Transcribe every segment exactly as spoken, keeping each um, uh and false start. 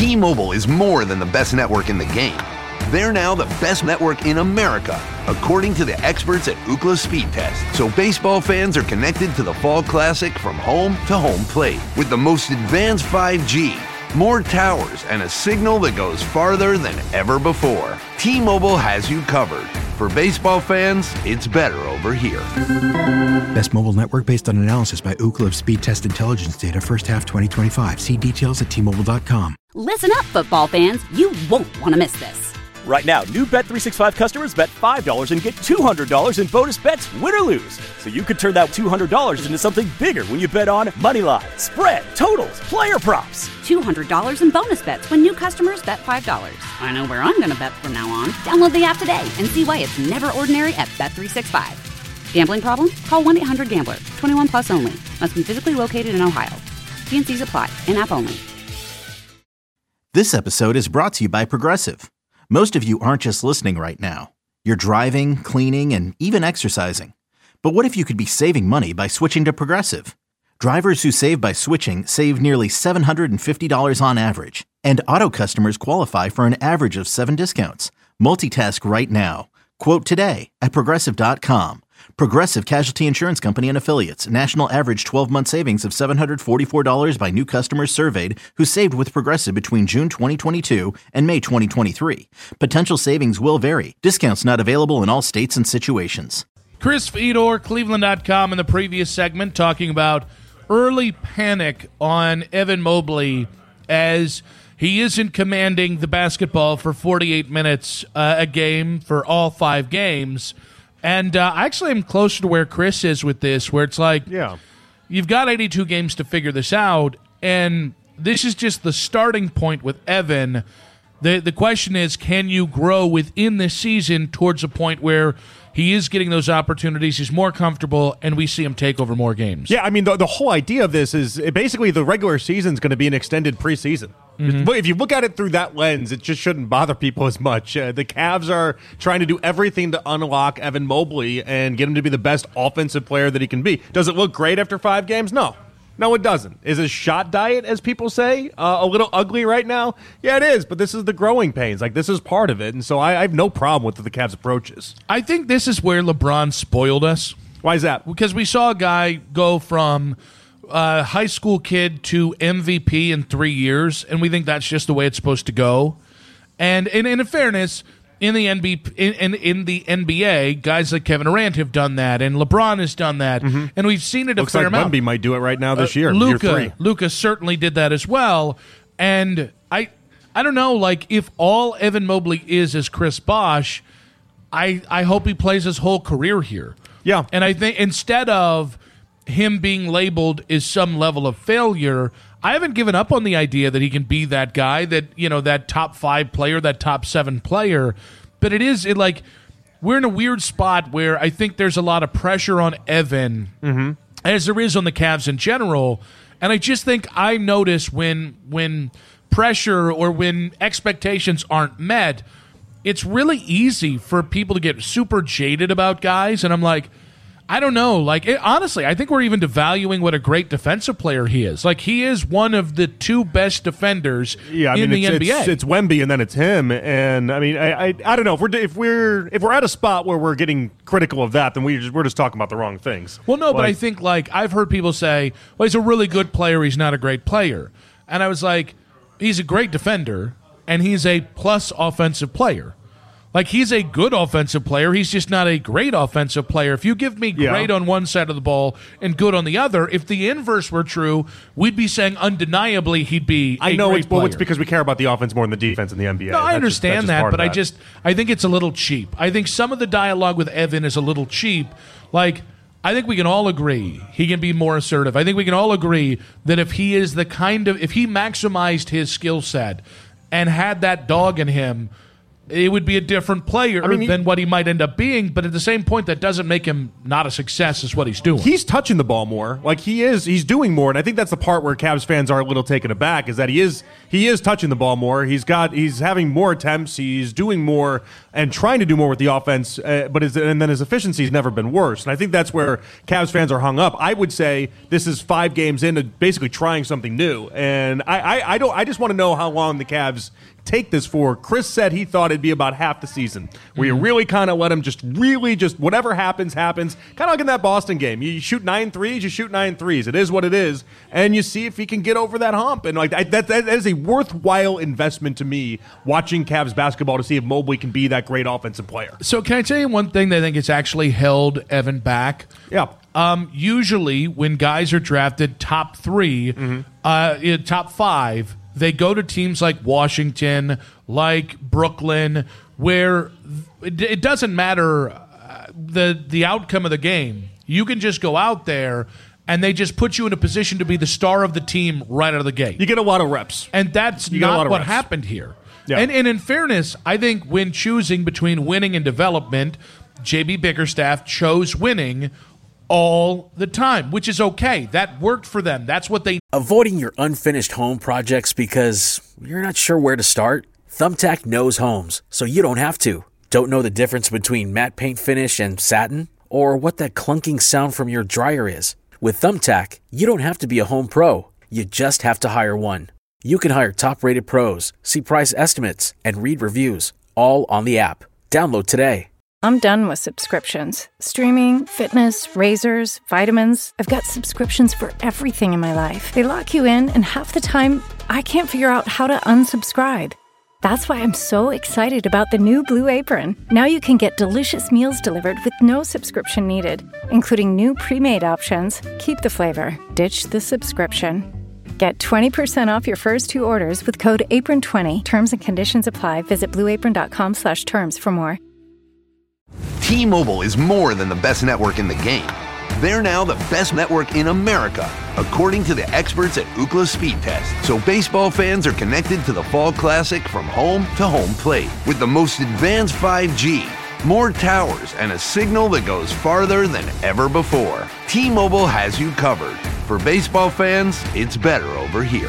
T-Mobile is more than the best network in the game. They're now the best network in America, according to the experts at Ookla Speed Test. So baseball fans are connected to the Fall Classic from home to home plate with the most advanced five G, more towers, and a signal that goes farther than ever before. T-Mobile has you covered. For baseball fans, it's better over here. Best mobile network based on analysis by Ookla of Speed Test Intelligence data first half twenty twenty-five. See details at T Mobile dot com. Listen up, football fans. You won't want to miss this. Right now, new Bet three sixty-five customers bet five dollars and get two hundred dollars in bonus bets, win or lose. So you could turn that two hundred dollars into something bigger when you bet on moneyline, spread, totals, player props. two hundred dollars in bonus bets when new customers bet five dollars. I know where I'm going to bet from now on. Download the app today and see why it's never ordinary at Bet three sixty-five. Gambling problem? Call one eight hundred gambler. twenty-one plus only. Must be physically located in Ohio. T and C's apply. In-app only. This episode is brought to you by Progressive. Most of you aren't just listening right now. You're driving, cleaning, and even exercising. But what if you could be saving money by switching to Progressive? Drivers who save by switching save nearly seven hundred fifty dollars on average. And auto customers qualify for an average of seven discounts. Multitask right now. Quote today at Progressive dot com. Progressive Casualty Insurance Company and Affiliates. National average twelve-month savings of seven hundred forty-four dollars by new customers surveyed who saved with Progressive between June twenty twenty-two and May twenty twenty-three. Potential savings will vary. Discounts not available in all states and situations. Chris Fedor, Cleveland dot com, in the previous segment talking about early panic on Evan Mobley as he isn't commanding the basketball for forty-eight minutes uh, a game for all five games. And uh, I actually am closer to where Chris is with this, where it's like, yeah, you've got eighty-two games to figure this out, and this is just the starting point with Evan. The the question is, can you grow within this season towards a point where he is getting those opportunities, he's more comfortable, and we see him take over more games? Yeah, I mean, the, the whole idea of this is it basically the regular season is going to be an extended preseason. Mm-hmm. If you look at it through that lens, it just shouldn't bother people as much. Uh, the Cavs are trying to do everything to unlock Evan Mobley and get him to be the best offensive player that he can be. Does it look great after five games? No. No, it doesn't. Is his shot diet, as people say, uh, a little ugly right now? Yeah, it is, but this is the growing pains. Like, this is part of it, and so I, I have no problem with the Cavs' approaches. I think this is where LeBron spoiled us. Why is that? Because we saw a guy go from uh, high school kid to M V P in three years, and we think that's just the way it's supposed to go. And, and, and in fairness, in the N B A, in, in, in the N B A, guys like Kevin Durant have done that, and LeBron has done that, mm-hmm. and we've seen it a Looks fair like amount. Wemby might do it right now this uh, year. Luka, year three. Luka certainly did that as well, and I, I don't know, like if all Evan Mobley is is Chris Bosh, I, I hope he plays his whole career here. Yeah, and I think instead of him being labeled as some level of failure, I haven't given up on the idea that he can be that guy, that, you know, that top five player, that top seven player. But it is it like we're in a weird spot where I think there's a lot of pressure on Evan, mm-hmm. as there is on the Cavs in general. And I just think I notice when when pressure or when expectations aren't met, it's really easy for people to get super jaded about guys. And I'm like, I don't know. Like, it, honestly, I think we're even devaluing what a great defensive player he is. Like, he is one of the two best defenders yeah, I in mean, the it's, N B A. It's, it's Wemby, and then it's him. And I mean, I, I I don't know if we're if we're if we're at a spot where we're getting critical of that, then we just, we're just talking about the wrong things. Well, no, like, but I think like I've heard people say, "Well, he's a really good player. He's not a great player," and I was like, "He's a great defender, and he's a plus offensive player." Like, he's a good offensive player. He's just not a great offensive player. If you give me great yeah. on one side of the ball and good on the other, if the inverse were true, we'd be saying undeniably he'd be a I know great it's, well, player. It's because we care about the offense more than the defense in the N B A. No, I that's understand just, that's that, just but I that. just I think it's a little cheap. I think some of the dialogue with Evan is a little cheap. Like, I think we can all agree he can be more assertive. I think we can all agree that if he is the kind of – if he maximized his skill set and had that dog in him – it would be a different player I mean, he, than what he might end up being. But at the same point, that doesn't make him not a success is what he's doing. He's touching the ball more. Like he is, he's doing more. And I think that's the part where Cavs fans are a little taken aback is that he is he is touching the ball more. He's got he's having more attempts. He's doing more and trying to do more with the offense. Uh, but his, and then his efficiency's never been worse. And I think that's where Cavs fans are hung up. I would say this is five games into basically trying something new. And I I, I don't I just want to know how long the Cavs take this for. Chris said he thought it'd be about half the season where you really kind of let him just really just whatever happens, happens. Kind of like in that Boston game. You shoot nine threes, you shoot nine threes. It is what it is. And you see if he can get over that hump. And like I, that, that is a worthwhile investment to me watching Cavs basketball to see if Mobley can be that great offensive player. So can I tell you one thing that I think has actually held Evan back? Yeah. Um, usually when guys are drafted top three, mm-hmm. uh, in top five, they go to teams like Washington, like Brooklyn, where it doesn't matter the the outcome of the game. You can just go out there, and they just put you in a position to be the star of the team right out of the gate. You get a lot of reps. And that's you not what reps. happened here. Yeah. And, and in fairness, I think when choosing between winning and development, J B Bickerstaff chose winning all the time, which is okay. That worked for them. That's what they... Avoiding your unfinished home projects because you're not sure where to start? Thumbtack knows homes, so you don't have to. Don't know the difference between matte paint finish and satin? Or what that clunking sound from your dryer is? With Thumbtack, you don't have to be a home pro. You just have to hire one. You can hire top-rated pros, see price estimates, and read reviews, all on the app. Download today. I'm done with subscriptions. Streaming, fitness, razors, vitamins. I've got subscriptions for everything in my life. They lock you in, and half the time, I can't figure out how to unsubscribe. That's why I'm so excited about the new Blue Apron. Now you can get delicious meals delivered with no subscription needed, including new pre-made options. Keep the flavor, ditch the subscription. Get twenty percent off your first two orders with code apron twenty. Terms and conditions apply. Visit blueapron.com slash terms for more. T-Mobile is more than the best network in the game. They're now the best network in America, according to the experts at Ookla Speed Test. So baseball fans are connected to the Fall Classic from home to home plate with the most advanced five G, more towers, and a signal that goes farther than ever before. T-Mobile has you covered. For baseball fans, it's better over here.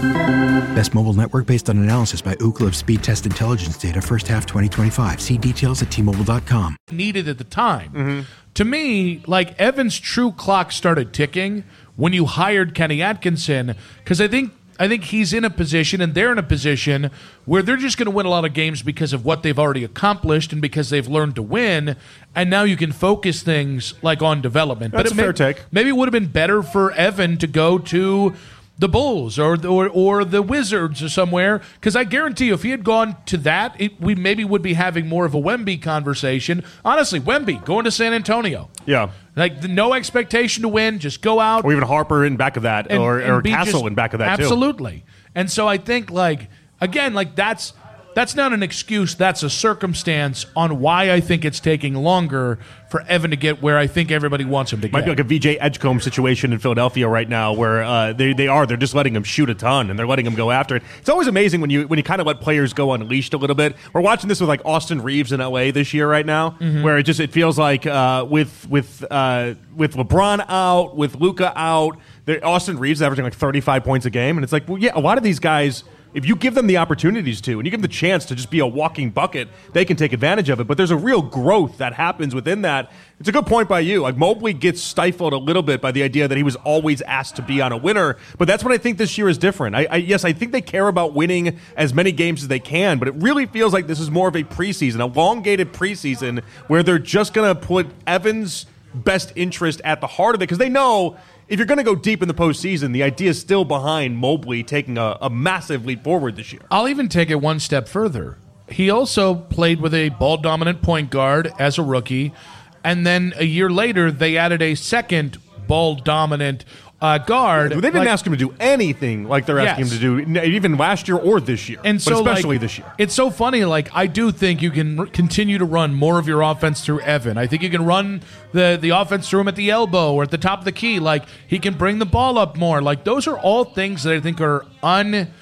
Best mobile network based on analysis by Ookla of Speed Test Intelligence data first half twenty twenty-five. See details at T Mobile dot com. Needed at the time. Mm-hmm. To me, like Evan's true clock started ticking when you hired Kenny Atkinson, because I think I think he's in a position and they're in a position where they're just going to win a lot of games because of what they've already accomplished and because they've learned to win. And now you can focus things like on development. That's but a fair may, take. Maybe it would have been better for Evan to go to the Bulls or or, or the Wizards or somewhere, because I guarantee you if he had gone to that, it, we maybe would be having more of a Wemby conversation. Honestly, Wemby going to San Antonio. Yeah. Like, the, no expectation to win, just go out. Or even Harper in back of that, and, or, and or be Castle just, in back of that, absolutely. too. Absolutely. And so I think, like, again, like that's that's not an excuse. That's a circumstance on why I think it's taking longer for Evan to get where I think everybody wants him to Might get. be like a V J Edgecombe situation in Philadelphia right now, where uh, they they are they're just letting him shoot a ton and they're letting him go after it. It's always amazing when you when you kind of let players go unleashed a little bit. We're watching this with like Austin Reeves in L A this year right now, Mm-hmm. where it just it feels like uh, with with uh, with LeBron out, with Luka out, Austin Reeves averaging like thirty-five points a game, and it's like, well, yeah, a lot of these guys, if you give them the opportunities to, and you give them the chance to just be a walking bucket, they can take advantage of it. But there's a real growth that happens within that. It's a good point by you. Like, Mobley gets stifled a little bit by the idea that he was always asked to be on a winner. But that's what I think this year is different. I, I yes, I think they care about winning as many games as they can, but it really feels like this is more of a preseason, elongated preseason, where they're just going to put Evan's best interest at the heart of it, because they know if you're going to go deep in the postseason, the idea is still behind Mobley taking a, a massive leap forward this year. I'll even take it one step further. He also played with a ball-dominant point guard as a rookie, and then a year later, they added a second ball-dominant uh, guard. They didn't like, ask him to do anything like they're asking Yes. him to do, even last year or this year, and but so, especially like, this year. It's so funny. Like, I do think you can r- continue to run more of your offense through Evan. I think you can run the, the offense through him at the elbow or at the top of the key. Like, he can bring the ball up more. Like, those are all things that I think are un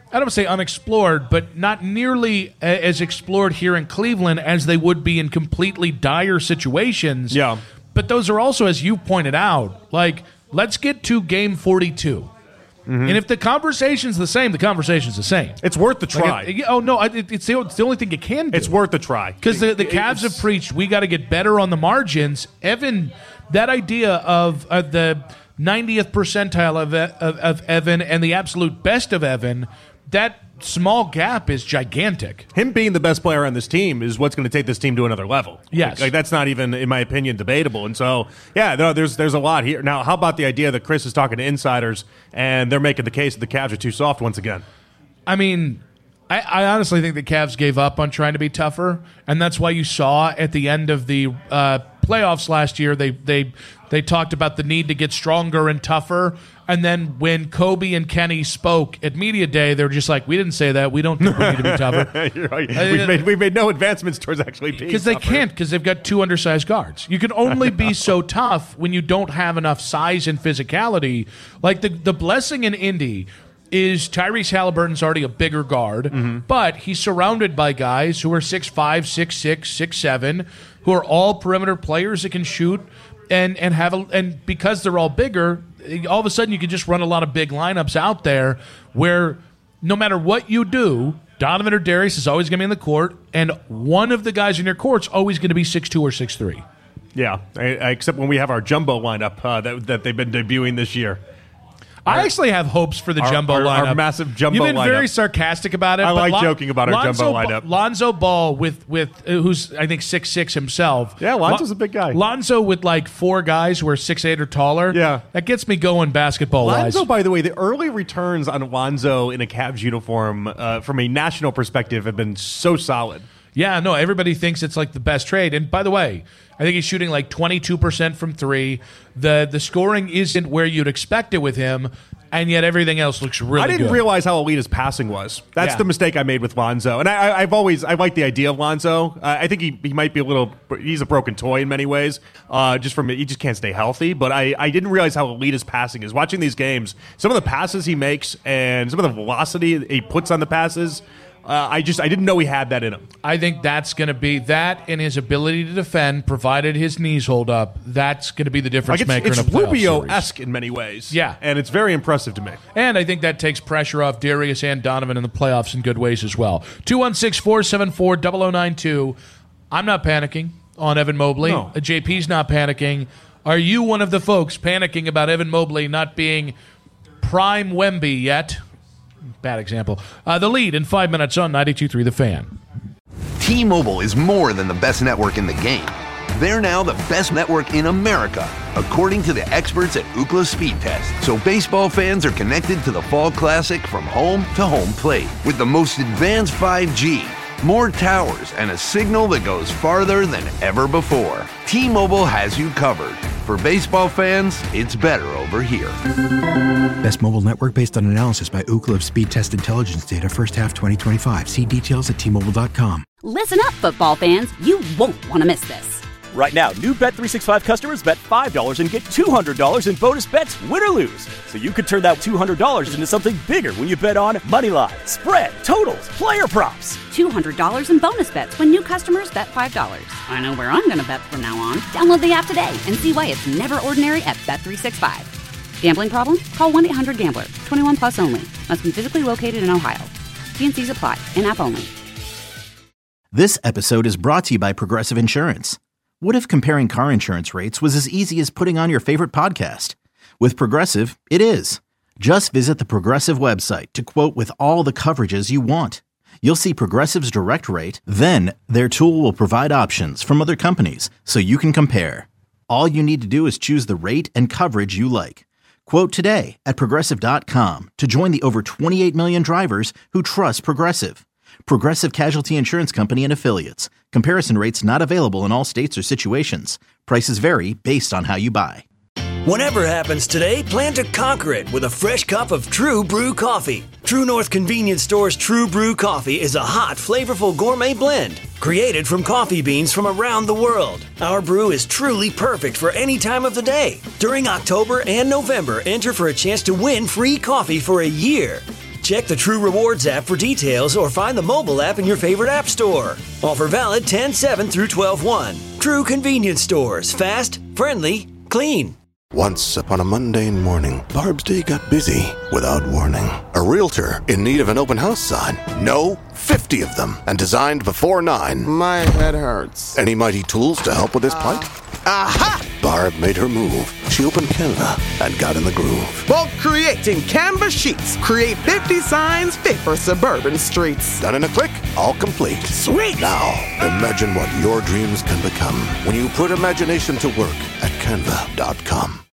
I don't say unexplored, but not nearly a- as explored here in Cleveland as they would be in completely dire situations. Yeah. But those are also, as you pointed out, like, let's get to game forty-two. Mm-hmm. And if the conversation's the same, the conversation's the same. It's worth the try. Like it, oh, no, it, it's, the, it's the only thing you can do. It's worth the try. Because the, the Cavs have preached, we got to get better on the margins. Evan, that idea of uh, the ninetieth percentile of, of, of Evan and the absolute best of Evan, that small gap is gigantic. Him being the best player on this team is what's going to take this team to another level. Yes. Like, like that's not even, in my opinion, debatable. And so, yeah, no, there's there's a lot here. Now, how about the idea that Chris is talking to insiders and they're making the case that the Cavs are too soft once again? I mean, I, I honestly think the Cavs gave up on trying to be tougher, and that's why you saw at the end of the uh, playoffs last year, they they they talked about the need to get stronger and tougher. And then when Kobe and Kenny spoke at Media Day, they were just like, we didn't say that. We don't think we need to be tougher. You're right. We've, made, we've made no advancements towards actually being Because they can't, because they've got two undersized guards. You can only be so tough when you don't have enough size and physicality. Like the, the blessing in Indy is Tyrese Halliburton's already a bigger guard, mm-hmm. but he's surrounded by guys who are six five, six six, six seven, who are all perimeter players that can shoot and, and have a, and because they're all bigger, all of a sudden you can just run a lot of big lineups out there where no matter what you do, Donovan or Darius is always going to be in the court, and one of the guys in your court's always going to be six two or six three. Yeah, I, I, except when we have our jumbo lineup uh, that, that they've been debuting this year. I actually have hopes for the our, jumbo our, lineup. Our massive jumbo lineup. You've been lineup. very sarcastic about it. I but like Lon- joking about our Lonzo jumbo lineup. Ba- Lonzo Ball with with uh, who's I think six six himself. Yeah, Lonzo's Lon- a big guy. Lonzo with like four guys who are six eight or taller. Yeah, that gets me going basketball wise. Lonzo, by the way, the early returns on Lonzo in a Cavs uniform uh, from a national perspective have been so solid. Yeah, no, everybody thinks it's like the best trade. And by the way, I think he's shooting like twenty-two percent from three. The the scoring isn't where you'd expect it with him, and yet everything else looks really good. I didn't good. realize how elite his passing was. That's yeah. the mistake I made with Lonzo. And I, I, I've always, I like the idea of Lonzo. Uh, I think he, he might be a little, he's a broken toy in many ways. Uh, just from, he just can't stay healthy. But I, I didn't realize how elite his passing is. Watching these games, some of the passes he makes and some of the velocity he puts on the passes, Uh, I just I didn't know he had that in him. I think that's going to be that and his ability to defend, provided his knees hold up. That's going to be the difference like it's, maker it's in a playoff Rubio-esque series. in many ways. Yeah, and it's very impressive to me. And I think that takes pressure off Darius and Donovan in the playoffs in good ways as well. two one six, four seven four, zero zero nine two. I'm not panicking on Evan Mobley. No. J P's not panicking. Are you one of the folks panicking about Evan Mobley not being prime Wemby yet? Bad example. Uh, the lead in five minutes on ninety-two point three The Fan. T-Mobile is more than the best network in the game. They're now the best network in America, according to the experts at Ookla Speed Test. So baseball fans are connected to the Fall Classic from home to home plate with the most advanced five G, more towers, and a signal that goes farther than ever before. T-Mobile has you covered. For baseball fans, it's better over here. Best mobile network based on analysis by Ookla of Speed Test Intelligence data first half twenty twenty-five. See details at T Mobile dot com. Listen up, football fans. You won't want to miss this. Right now, new Bet three sixty-five customers bet five dollars and get two hundred dollars in bonus bets, win or lose. So you could turn that two hundred dollars into something bigger when you bet on money line, spread, totals, player props. two hundred dollars in bonus bets when new customers bet five dollars. I know where I'm going to bet from now on. Download the app today and see why it's never ordinary at Bet three sixty-five. Gambling problem? Call one eight hundred gambler. twenty-one plus only. Must be physically located in Ohio. T and C's apply. In-app only. This episode is brought to you by Progressive Insurance. What if comparing car insurance rates was as easy as putting on your favorite podcast? With Progressive, it is. Just visit the Progressive website to quote with all the coverages you want. You'll see Progressive's direct rate, then their tool will provide options from other companies so you can compare. All you need to do is choose the rate and coverage you like. Quote today at Progressive dot com to join the over twenty-eight million drivers who trust Progressive. Progressive Casualty Insurance Company and Affiliates. Comparison rates not available in all states or situations. Prices vary based on how you buy. Whatever happens today, plan to conquer it with a fresh cup of True Brew coffee. True North Convenience Store's True Brew coffee is a hot, flavorful gourmet blend created from coffee beans from around the world. Our brew is truly perfect for any time of the day. During October and November, enter for a chance to win free coffee for a year. Check the True Rewards app for details or find the mobile app in your favorite app store. Offer valid ten seven through twelve one. True convenience stores. Fast, friendly, clean. Once upon a mundane morning, Barb's day got busy without warning. A realtor in need of an open house sign. No, fifty of them, and designed before nine. My head hurts. Any mighty tools to help with this plight? Aha! Barb made her move. She opened Canva and got in the groove. Bulk creating Canva sheets. Create fifty signs fit for suburban streets. Done in a click, all complete. Sweet! Now, imagine what your dreams can become when you put imagination to work at canva dot com.